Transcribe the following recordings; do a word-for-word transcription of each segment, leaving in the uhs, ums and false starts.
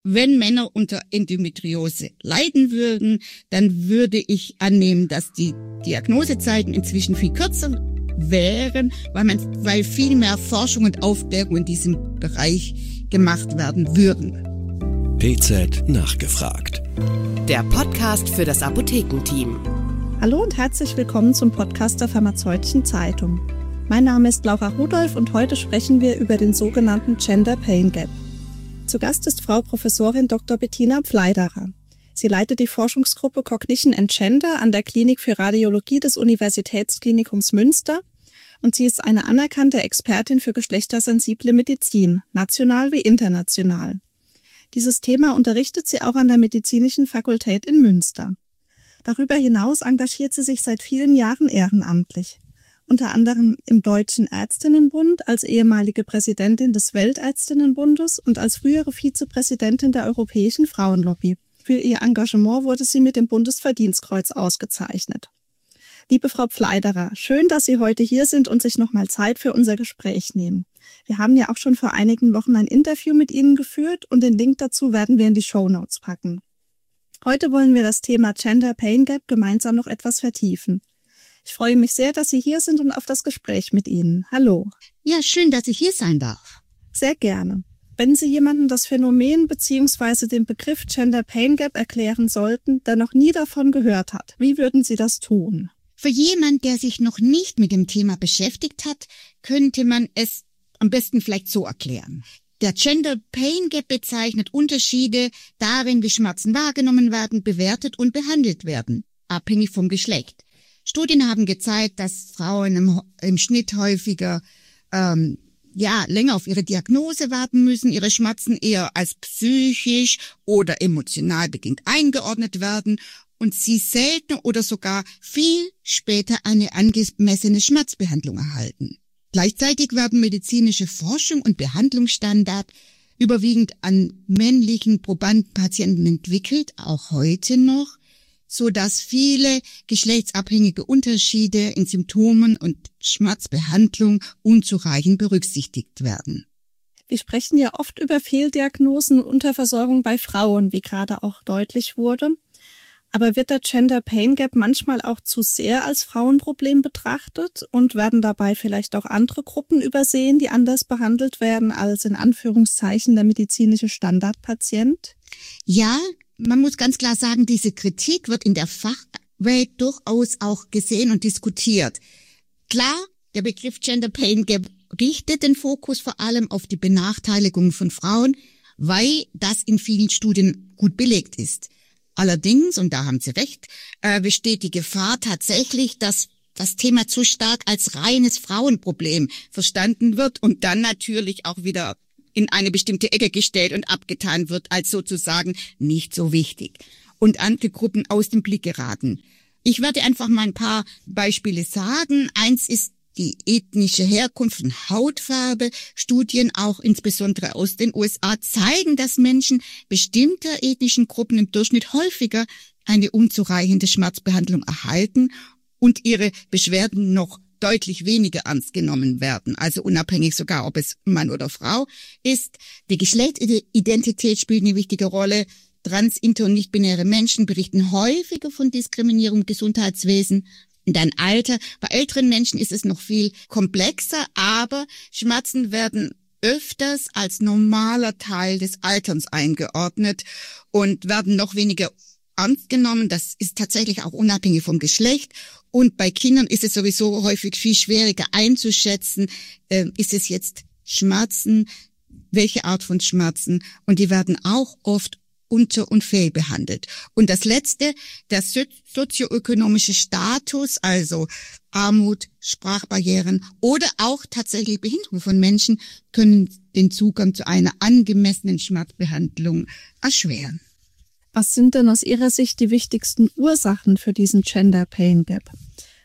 Wenn Männer unter Endometriose leiden würden, dann würde ich annehmen, dass die Diagnosezeiten inzwischen viel kürzer wären, weil man, weil viel mehr Forschung und Aufklärung in diesem Bereich gemacht werden würden. P Z nachgefragt. Der Podcast für das Apothekenteam. Hallo und herzlich willkommen zum Podcast der Pharmazeutischen Zeitung. Mein Name ist Laura Rudolph und heute sprechen wir über den sogenannten Gender Pain Gap. Zu Gast ist Frau Professorin Doktor Bettina Pfleiderer. Sie leitet die Forschungsgruppe Cognition and Gender an der Klinik für Radiologie des Universitätsklinikums Münster und sie ist eine anerkannte Expertin für geschlechtersensible Medizin, national wie international. Dieses Thema unterrichtet sie auch an der Medizinischen Fakultät in Münster. Darüber hinaus engagiert sie sich seit vielen Jahren ehrenamtlich. Unter anderem im Deutschen Ärztinnenbund als ehemalige Präsidentin des Weltärztinnenbundes und als frühere Vizepräsidentin der Europäischen Frauenlobby. Für ihr Engagement wurde sie mit dem Bundesverdienstkreuz ausgezeichnet. Liebe Frau Pfleiderer, schön, dass Sie heute hier sind und sich nochmal Zeit für unser Gespräch nehmen. Wir haben ja auch schon vor einigen Wochen ein Interview mit Ihnen geführt und den Link dazu werden wir in die Shownotes packen. Heute wollen wir das Thema Gender Pain Gap gemeinsam noch etwas vertiefen. Ich freue mich sehr, dass Sie hier sind und auf das Gespräch mit Ihnen. Hallo. Ja, schön, dass ich hier sein darf. Sehr gerne. Wenn Sie jemandem das Phänomen bzw. den Begriff Gender Pain Gap erklären sollten, der noch nie davon gehört hat, wie würden Sie das tun? Für jemand, der sich noch nicht mit dem Thema beschäftigt hat, könnte man es am besten vielleicht so erklären. Der Gender Pain Gap bezeichnet Unterschiede darin, wie Schmerzen wahrgenommen werden, bewertet und behandelt werden, abhängig vom Geschlecht. Studien haben gezeigt, dass Frauen im, im Schnitt häufiger ähm, ja länger auf ihre Diagnose warten müssen, ihre Schmerzen eher als psychisch oder emotional bedingt eingeordnet werden und sie selten oder sogar viel später eine angemessene Schmerzbehandlung erhalten. Gleichzeitig werden medizinische Forschung und Behandlungsstandard überwiegend an männlichen Probandpatienten entwickelt, auch heute noch, so dass viele geschlechtsabhängige Unterschiede in Symptomen und Schmerzbehandlung unzureichend berücksichtigt werden. Wir sprechen ja oft über Fehldiagnosen und Unterversorgung bei Frauen, wie gerade auch deutlich wurde. Aber wird der Gender Pain Gap manchmal auch zu sehr als Frauenproblem betrachtet und werden dabei vielleicht auch andere Gruppen übersehen, die anders behandelt werden als in Anführungszeichen der medizinische Standardpatient? Ja, man muss ganz klar sagen, diese Kritik wird in der Fachwelt durchaus auch gesehen und diskutiert. Klar, der Begriff Gender Pain Gap richtet den Fokus vor allem auf die Benachteiligung von Frauen, weil das in vielen Studien gut belegt ist. Allerdings, und da haben Sie recht, äh, besteht die Gefahr tatsächlich, dass das Thema zu stark als reines Frauenproblem verstanden wird und dann natürlich auch wieder in eine bestimmte Ecke gestellt und abgetan wird als sozusagen nicht so wichtig und andere Gruppen aus dem Blick geraten. Ich werde einfach mal ein paar Beispiele sagen. Eins ist die ethnische Herkunft und Hautfarbe. Studien, auch insbesondere aus den U S A, zeigen, dass Menschen bestimmter ethnischen Gruppen im Durchschnitt häufiger eine unzureichende Schmerzbehandlung erhalten und ihre Beschwerden noch deutlich weniger ernst genommen werden, also unabhängig sogar, ob es Mann oder Frau ist. Die Geschlechtsidentität spielt eine wichtige Rolle. Trans-, inter- und nicht-binäre Menschen berichten häufiger von Diskriminierung im Gesundheitswesen. Und dann Alter. Bei älteren Menschen ist es noch viel komplexer, aber Schmerzen werden öfters als normaler Teil des Alterns eingeordnet und werden noch weniger ernst genommen. Das ist tatsächlich auch unabhängig vom Geschlecht. Und bei Kindern ist es sowieso häufig viel schwieriger einzuschätzen, äh, ist es jetzt Schmerzen, welche Art von Schmerzen. Und die werden auch oft unter- und fehlbehandelt. Und das Letzte, der so- sozioökonomische Status, also Armut, Sprachbarrieren oder auch tatsächlich Behinderung von Menschen, können den Zugang zu einer angemessenen Schmerzbehandlung erschweren. Was sind denn aus Ihrer Sicht die wichtigsten Ursachen für diesen Gender Pain Gap?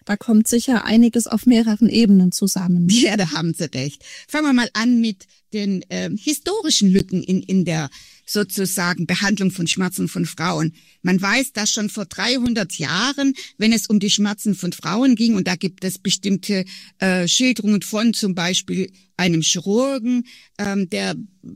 Da kommt sicher einiges auf mehreren Ebenen zusammen. Ja, da haben Sie recht. Fangen wir mal an mit den äh, historischen Lücken in, in der sozusagen Behandlung von Schmerzen von Frauen. Man weiß, dass schon vor dreihundert Jahren, wenn es um die Schmerzen von Frauen ging, und da gibt es bestimmte äh, Schilderungen von zum Beispiel einem Chirurgen, ähm, der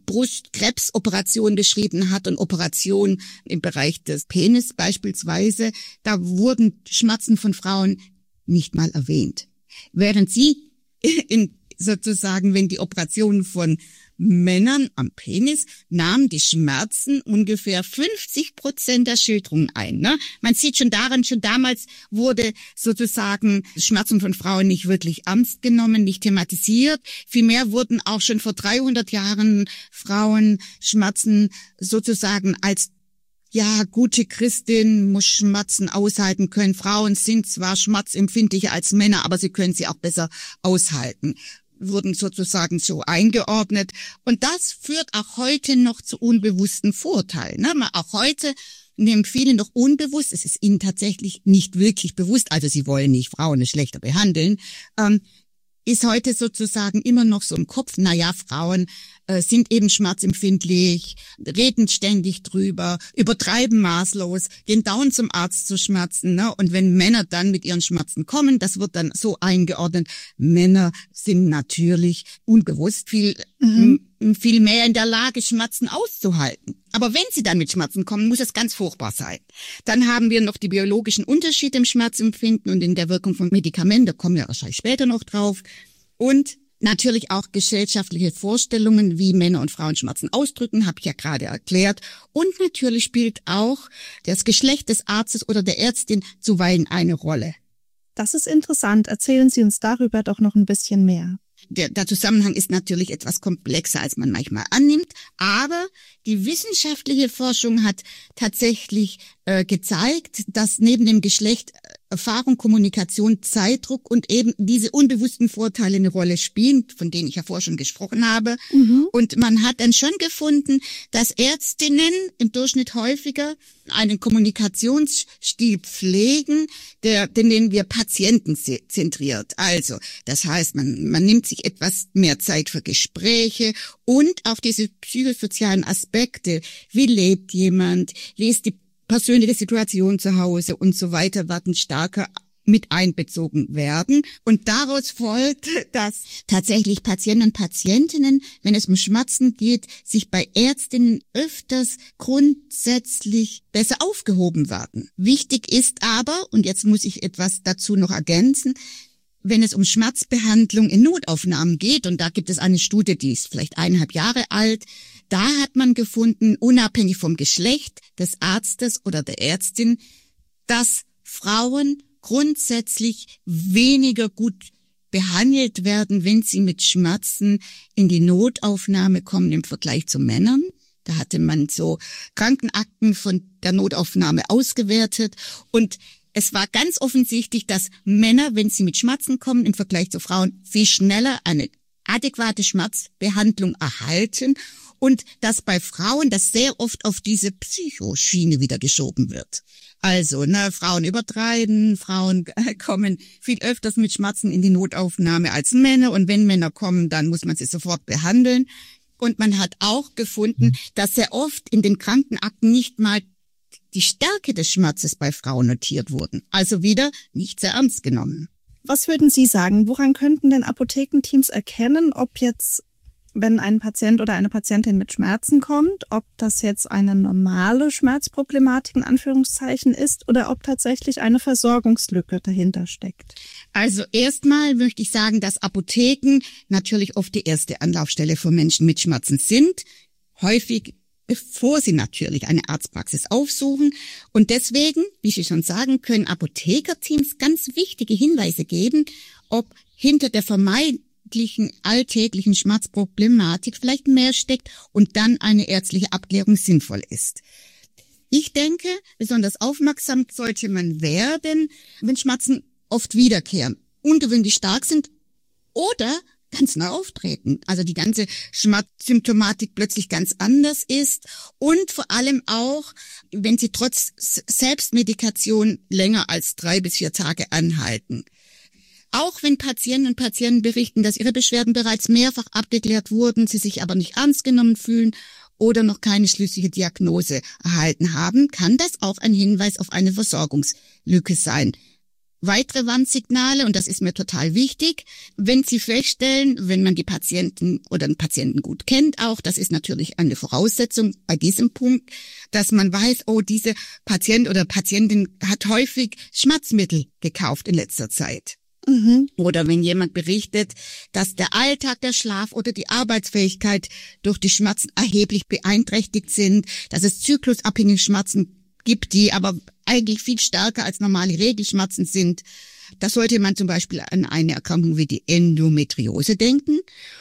Brustkrebsoperationen beschrieben hat und Operationen im Bereich des Penis beispielsweise, da wurden Schmerzen von Frauen nicht mal erwähnt. Während sie in sozusagen, wenn die Operationen von Männern am Penis nahmen die Schmerzen ungefähr fünfzig Prozent der Schilderungen ein. Ne? Man sieht schon daran, schon damals wurde sozusagen Schmerzen von Frauen nicht wirklich ernst genommen, nicht thematisiert. Vielmehr wurden auch schon vor dreihundert Jahren Frauen Schmerzen sozusagen als ja, gute Christin muss Schmerzen aushalten können. Frauen sind zwar schmerzempfindlicher als Männer, aber sie können sie auch besser aushalten. Wurden sozusagen so eingeordnet. Und das führt auch heute noch zu unbewussten Vorurteilen. Ne? Auch heute nehmen viele noch unbewusst, es ist ihnen tatsächlich nicht wirklich bewusst, also sie wollen nicht Frauen schlechter behandeln, ähm, ist heute sozusagen immer noch so im Kopf, na ja, Frauen äh, sind eben schmerzempfindlich, reden ständig drüber, übertreiben maßlos, gehen dauernd zum Arzt zu Schmerzen, ne? Und wenn Männer dann mit ihren Schmerzen kommen, das wird dann so eingeordnet, Männer sind natürlich unbewusst viel, mhm. m- viel mehr in der Lage, Schmerzen auszuhalten. Aber wenn sie dann mit Schmerzen kommen, muss es ganz furchtbar sein. Dann haben wir noch die biologischen Unterschiede im Schmerzempfinden und in der Wirkung von Medikamenten, da kommen wir wahrscheinlich später noch drauf. Und natürlich auch gesellschaftliche Vorstellungen, wie Männer und Frauen Schmerzen ausdrücken, habe ich ja gerade erklärt. Und natürlich spielt auch das Geschlecht des Arztes oder der Ärztin zuweilen eine Rolle. Das ist interessant. Erzählen Sie uns darüber doch noch ein bisschen mehr. Der, der Zusammenhang ist natürlich etwas komplexer, als man manchmal annimmt, aber die wissenschaftliche Forschung hat tatsächlich äh, gezeigt, dass neben dem Geschlecht Erfahrung, Kommunikation, Zeitdruck und eben diese unbewussten Vorteile eine Rolle spielen, von denen ich ja vorher schon gesprochen habe. Mhm. Und man hat dann schon gefunden, dass Ärztinnen im Durchschnitt häufiger einen Kommunikationsstil pflegen, der, den nennen wir patientenzentriert. Also, das heißt, man, man nimmt sich etwas mehr Zeit für Gespräche und auf diese psychosozialen Aspekte, wie lebt jemand, wie ist die persönliche Situation zu Hause und so weiter, werden stärker mit einbezogen werden. Und daraus folgt, dass tatsächlich Patienten und Patientinnen, wenn es um Schmerzen geht, sich bei Ärztinnen öfters grundsätzlich besser aufgehoben werden. Wichtig ist aber, und jetzt muss ich etwas dazu noch ergänzen, wenn es um Schmerzbehandlung in Notaufnahmen geht, und da gibt es eine Studie, die ist vielleicht eineinhalb Jahre alt, da hat man gefunden, unabhängig vom Geschlecht des Arztes oder der Ärztin, dass Frauen grundsätzlich weniger gut behandelt werden, wenn sie mit Schmerzen in die Notaufnahme kommen im Vergleich zu Männern. Da hatte man so Krankenakten von der Notaufnahme ausgewertet und es war ganz offensichtlich, dass Männer, wenn sie mit Schmerzen kommen, im Vergleich zu Frauen viel schneller eine adäquate Schmerzbehandlung erhalten und dass bei Frauen das sehr oft auf diese Psychoschiene wieder geschoben wird. Also, ne, Frauen übertreiben, Frauen kommen viel öfters mit Schmerzen in die Notaufnahme als Männer und wenn Männer kommen, dann muss man sie sofort behandeln. Und man hat auch gefunden, dass sehr oft in den Krankenakten nicht mal die Stärke des Schmerzes bei Frauen notiert wurden. Also wieder nicht sehr ernst genommen. Was würden Sie sagen, woran könnten denn Apothekenteams erkennen, ob jetzt, wenn ein Patient oder eine Patientin mit Schmerzen kommt, ob das jetzt eine normale Schmerzproblematik in Anführungszeichen ist oder ob tatsächlich eine Versorgungslücke dahinter steckt? Also erstmal möchte ich sagen, dass Apotheken natürlich oft die erste Anlaufstelle für Menschen mit Schmerzen sind. Häufig bevor sie natürlich eine Arztpraxis aufsuchen. Und deswegen, wie Sie schon sagen, können Apothekerteams ganz wichtige Hinweise geben, ob hinter der vermeintlichen alltäglichen Schmerzproblematik vielleicht mehr steckt und dann eine ärztliche Abklärung sinnvoll ist. Ich denke, besonders aufmerksam sollte man werden, wenn Schmerzen oft wiederkehren, ungewöhnlich stark sind oder ganz neu auftreten. Also die ganze Schmerzsymptomatik plötzlich ganz anders ist und vor allem auch, wenn sie trotz Selbstmedikation länger als drei bis vier Tage anhalten. Auch wenn Patienten und Patienten berichten, dass ihre Beschwerden bereits mehrfach abgeklärt wurden, sie sich aber nicht ernst genommen fühlen oder noch keine schlüssige Diagnose erhalten haben, kann das auch ein Hinweis auf eine Versorgungslücke sein. Weitere Warnsignale, und das ist mir total wichtig, wenn Sie feststellen, wenn man die Patienten oder den Patienten gut kennt auch, das ist natürlich eine Voraussetzung bei diesem Punkt, dass man weiß, oh, diese Patient oder Patientin hat häufig Schmerzmittel gekauft in letzter Zeit. Mhm. Oder wenn jemand berichtet, dass der Alltag, der Schlaf oder die Arbeitsfähigkeit durch die Schmerzen erheblich beeinträchtigt sind, dass es zyklusabhängige Schmerzen gibt, die aber eigentlich viel stärker als normale Regelschmerzen sind. Da sollte man zum Beispiel an eine Erkrankung wie die Endometriose denken.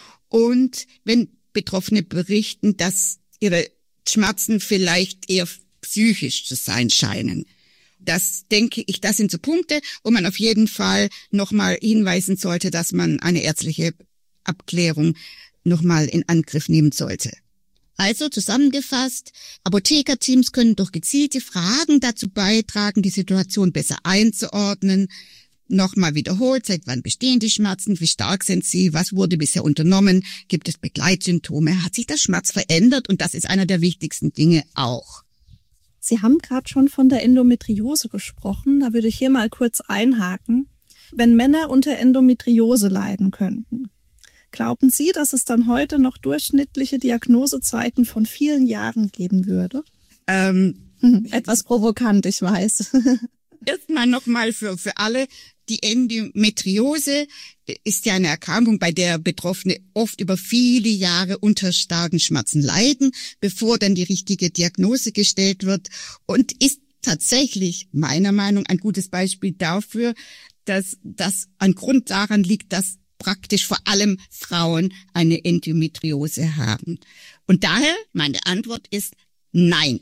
Und wenn Betroffene berichten, dass ihre Schmerzen vielleicht eher psychisch zu sein scheinen. Das denke ich, das sind so Punkte, wo man auf jeden Fall nochmal hinweisen sollte, dass man eine ärztliche Abklärung nochmal in Angriff nehmen sollte. Also zusammengefasst, Apothekerteams können durch gezielte Fragen dazu beitragen, die Situation besser einzuordnen. Nochmal wiederholt, seit wann bestehen die Schmerzen, wie stark sind sie, was wurde bisher unternommen, gibt es Begleitsymptome, hat sich der Schmerz verändert, und das ist einer der wichtigsten Dinge auch. Sie haben gerade schon von der Endometriose gesprochen, da würde ich hier mal kurz einhaken. Wenn Männer unter Endometriose leiden könnten, glauben Sie, dass es dann heute noch durchschnittliche Diagnosezeiten von vielen Jahren geben würde? Ähm, Etwas provokant, ich weiß. Erstmal nochmal für, für alle. Die Endometriose ist ja eine Erkrankung, bei der Betroffene oft über viele Jahre unter starken Schmerzen leiden, bevor dann die richtige Diagnose gestellt wird, und ist tatsächlich meiner Meinung nach ein gutes Beispiel dafür, dass das ein Grund daran liegt, dass praktisch vor allem Frauen eine Endometriose haben. Und daher, meine Antwort ist nein.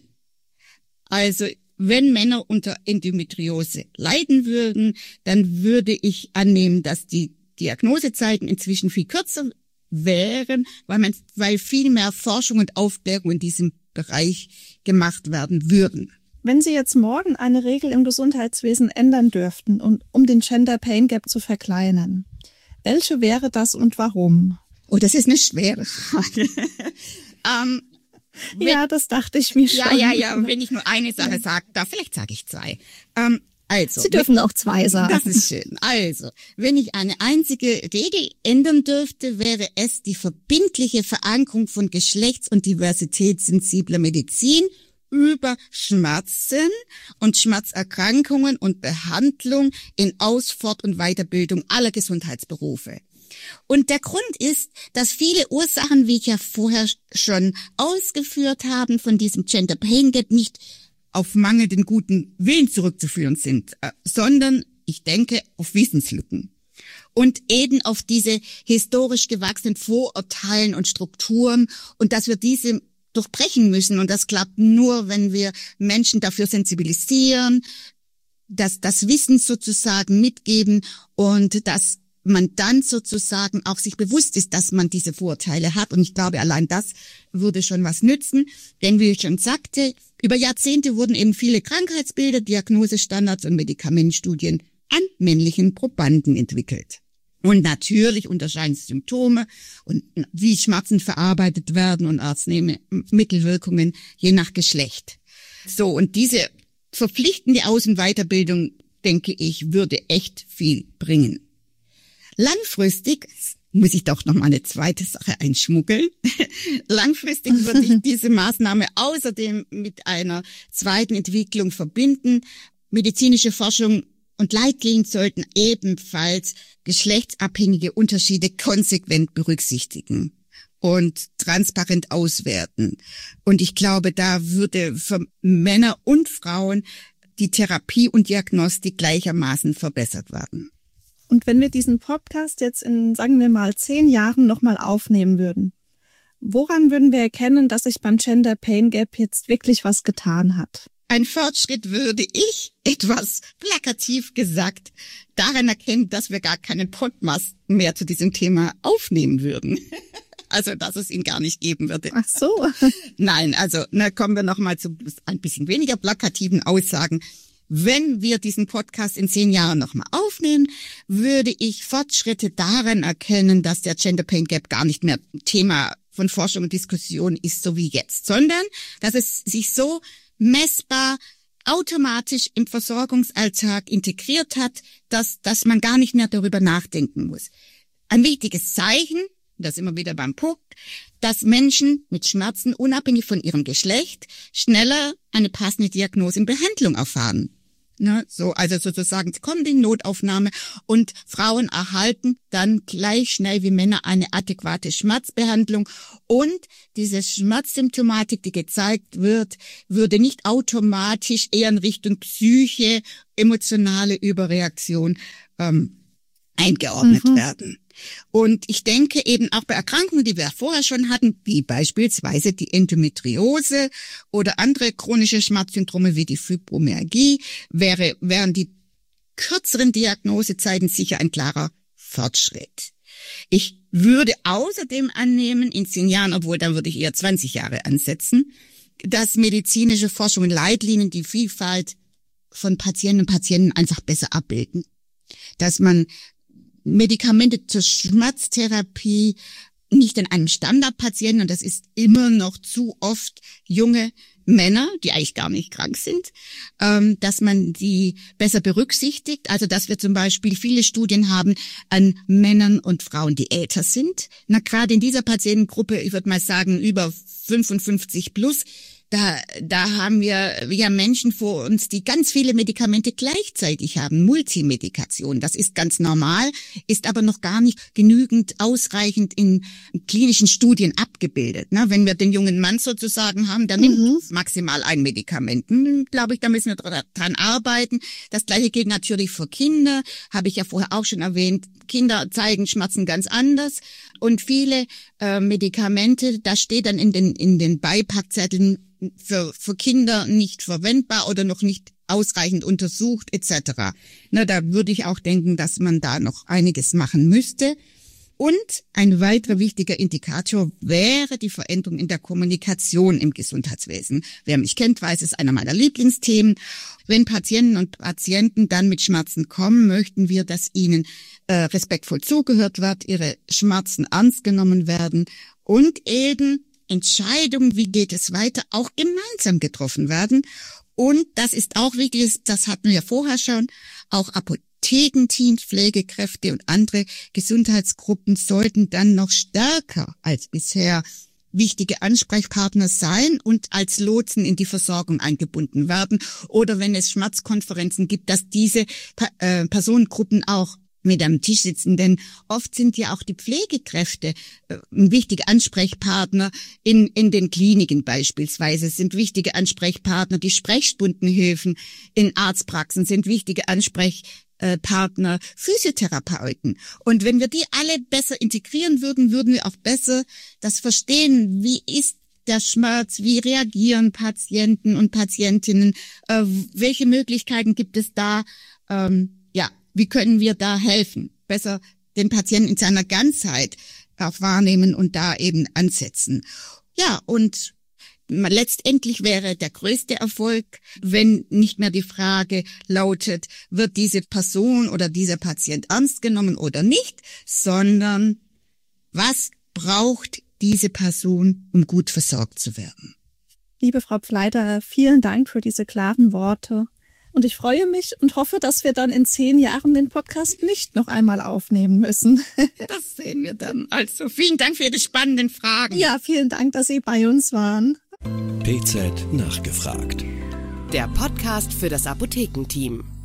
Also wenn Männer unter Endometriose leiden würden, dann würde ich annehmen, dass die Diagnosezeiten inzwischen viel kürzer wären, weil man, weil viel mehr Forschung und Aufklärung in diesem Bereich gemacht werden würden. Wenn Sie jetzt morgen eine Regel im Gesundheitswesen ändern dürften, und um den Gender Pain Gap zu verkleinern, welche wäre das und warum? Oh, das ist eine schwere Frage. ähm, wenn, ja, das dachte ich mir schon. Ja, ja, ja. Wenn ich nur eine Sache sage, da vielleicht sage ich zwei. Ähm, also, Sie dürfen wenn, auch zwei sagen. Das ist schön. Also, wenn ich eine einzige Regel ändern dürfte, wäre es die verbindliche Verankerung von geschlechts- und diversitätssensibler Medizin über Schmerzen und Schmerzerkrankungen und Behandlung in Aus-, Fort- und Weiterbildung aller Gesundheitsberufe. Und der Grund ist, dass viele Ursachen, wie ich ja vorher schon ausgeführt habe, von diesem Gender Pain Gap nicht auf mangelnden guten Willen zurückzuführen sind, sondern, ich denke, auf Wissenslücken. Und eben auf diese historisch gewachsenen Vorurteilen und Strukturen, und dass wir diese durchbrechen müssen. Und das klappt nur, wenn wir Menschen dafür sensibilisieren, dass das Wissen sozusagen mitgeben und dass man dann sozusagen auch sich bewusst ist, dass man diese Vorurteile hat. Und ich glaube, allein das würde schon was nützen. Denn wie ich schon sagte, über Jahrzehnte wurden eben viele Krankheitsbilder, Diagnosestandards und Medikamentenstudien an männlichen Probanden entwickelt. Und natürlich unterscheiden Symptome und wie Schmerzen verarbeitet werden und Arzneimittelwirkungen je nach Geschlecht. So, und diese verpflichtende Aus- und Weiterbildung, denke ich, würde echt viel bringen. Langfristig muss ich doch noch mal eine zweite Sache einschmuggeln. Langfristig würde ich diese Maßnahme außerdem mit einer zweiten Entwicklung verbinden. Medizinische Forschung und Leitlinien sollten ebenfalls geschlechtsabhängige Unterschiede konsequent berücksichtigen und transparent auswerten. Und ich glaube, da würde für Männer und Frauen die Therapie und Diagnostik gleichermaßen verbessert werden. Und wenn wir diesen Podcast jetzt in, sagen wir mal, zehn Jahren nochmal aufnehmen würden, woran würden wir erkennen, dass sich beim Gender Pain Gap jetzt wirklich was getan hat? Ein Fortschritt würde ich, etwas plakativ gesagt, daran erkennen, dass wir gar keinen Podcast mehr zu diesem Thema aufnehmen würden. Also, dass es ihn gar nicht geben würde. Ach so. Nein, also, na, kommen wir nochmal zu ein bisschen weniger plakativen Aussagen. wenn wir diesen Podcast in zehn Jahren nochmal aufnehmen, würde ich Fortschritte darin erkennen, dass der Gender Pain Gap gar nicht mehr Thema von Forschung und Diskussion ist, so wie jetzt, sondern dass es sich so messbar automatisch im Versorgungsalltag integriert hat, dass, dass man gar nicht mehr darüber nachdenken muss. Ein wichtiges Zeichen, das immer wieder beim Punkt, dass Menschen mit Schmerzen unabhängig von ihrem Geschlecht schneller eine passende Diagnose und Behandlung erfahren. Ne, so, also sozusagen, sie kommen in die Notaufnahme und Frauen erhalten dann gleich schnell wie Männer eine adäquate Schmerzbehandlung und diese Schmerzsymptomatik, die gezeigt wird, würde nicht automatisch eher in Richtung Psyche, emotionale Überreaktion ähm, eingeordnet mhm. werden. Und ich denke eben auch bei Erkrankungen, die wir vorher schon hatten, wie beispielsweise die Endometriose oder andere chronische Schmerzsyndrome wie die Fibromyalgie, wäre, wären die kürzeren Diagnosezeiten sicher ein klarer Fortschritt. Ich würde außerdem annehmen, in zehn Jahren, obwohl dann würde ich eher zwanzig Jahre ansetzen, dass medizinische Forschung und Leitlinien die Vielfalt von Patienten und Patienten einfach besser abbilden. Dass man Medikamente zur Schmerztherapie nicht in einem Standardpatienten, und das ist immer noch zu oft junge Männer, die eigentlich gar nicht krank sind, ähm, dass man die besser berücksichtigt. Also dass wir zum Beispiel viele Studien haben an Männern und Frauen, die älter sind. Na, gerade in dieser Patientengruppe, ich würde mal sagen, über fünfundfünfzig plus, Da, da haben wir ja Menschen vor uns, die ganz viele Medikamente gleichzeitig haben, Multimedikation. Das ist ganz normal, ist aber noch gar nicht genügend ausreichend in klinischen Studien abgebildet. Ne? Wenn wir den jungen Mann sozusagen haben, der mhm. nimmt maximal ein Medikament. Hm, glaube ich, da müssen wir dran arbeiten. Das Gleiche gilt natürlich für Kinder, habe ich ja vorher auch schon erwähnt. Kinder zeigen Schmerzen ganz anders und viele äh, Medikamente, da steht dann in den in den Beipackzetteln für für Kinder nicht verwendbar oder noch nicht ausreichend untersucht et cetera. Na, da würde ich auch denken, dass man da noch einiges machen müsste. Und ein weiterer wichtiger Indikator wäre die Veränderung in der Kommunikation im Gesundheitswesen. Wer mich kennt, weiß, es ist einer meiner Lieblingsthemen. Wenn Patienten und Patienten dann mit Schmerzen kommen, möchten wir, dass ihnen äh, respektvoll zugehört wird, ihre Schmerzen ernst genommen werden und eben Entscheidungen, wie geht es weiter, auch gemeinsam getroffen werden. Und das ist auch wichtig, das hatten wir vorher schon, auch Apothekenteams, Pflegekräfte und andere Gesundheitsgruppen sollten dann noch stärker als bisher wichtige Ansprechpartner sein und als Lotsen in die Versorgung eingebunden werden. Oder wenn es Schmerzkonferenzen gibt, dass diese äh, Personengruppen auch mit am Tisch sitzen, denn oft sind ja auch die Pflegekräfte äh, ein wichtiger Ansprechpartner in in den Kliniken beispielsweise, sind wichtige Ansprechpartner, die Sprechstundenhilfen in Arztpraxen sind wichtige Ansprechpartner, Physiotherapeuten. Und wenn wir die alle besser integrieren würden, würden wir auch besser das verstehen, wie ist der Schmerz, wie reagieren Patienten und Patientinnen, äh, welche Möglichkeiten gibt es da, ähm, ja, wie können wir da helfen? Besser den Patienten in seiner Ganzheit auch wahrnehmen und da eben ansetzen. Ja, und letztendlich wäre der größte Erfolg, wenn nicht mehr die Frage lautet, wird diese Person oder dieser Patient ernst genommen oder nicht, sondern was braucht diese Person, um gut versorgt zu werden? Liebe Frau Pfleider, vielen Dank für diese klaren Worte. Und ich freue mich und hoffe, dass wir dann in zehn Jahren den Podcast nicht noch einmal aufnehmen müssen. Das sehen wir dann. Also vielen Dank für Ihre spannenden Fragen. Ja, vielen Dank, dass Sie bei uns waren. P Z nachgefragt. Der Podcast für das Apothekenteam.